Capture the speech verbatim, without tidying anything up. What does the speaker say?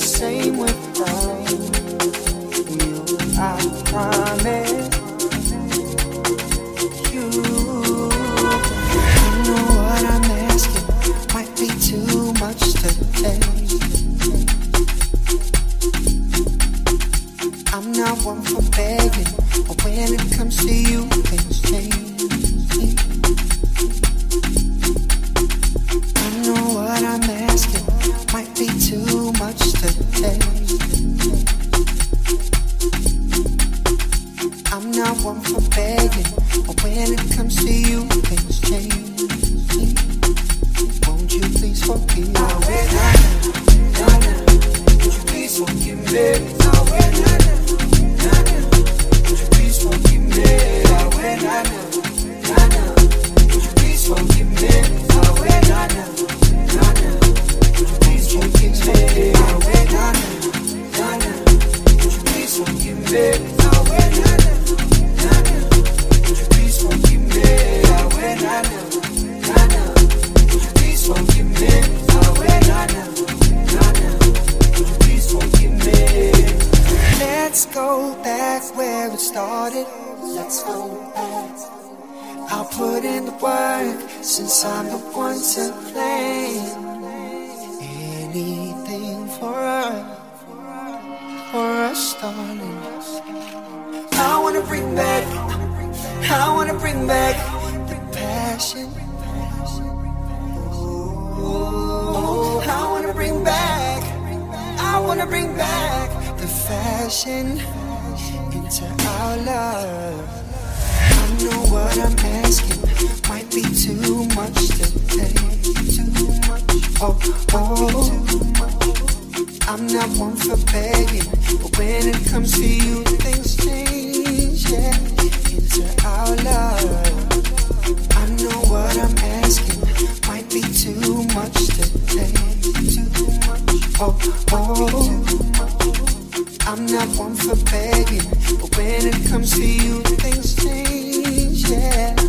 same without you. I promise you. I know what I'm asking might be too much to take. I'm not one for begging, but when it comes to you, things change. I know what I'm asking might be too much to take. I'm not one for begging, but when it comes to you, things change. Won't you please forgive me? Would you please forgive me? Let's go back where it started. Let's go back. I'll put in the work since I'm the one to blame. Anything for us, for us, darling. I wanna bring back, I wanna bring back the passion. Oh, I wanna bring back, I wanna bring back the fashion into our love. I know what I'm asking might be too much to take. Too much. Oh, oh. I'm not one for begging, but when it comes to you, things change. Yeah, into our love. I know what I'm asking might be too much to take. Too much. Oh, oh. I'm not one for begging, but when it comes to you, things change, yeah.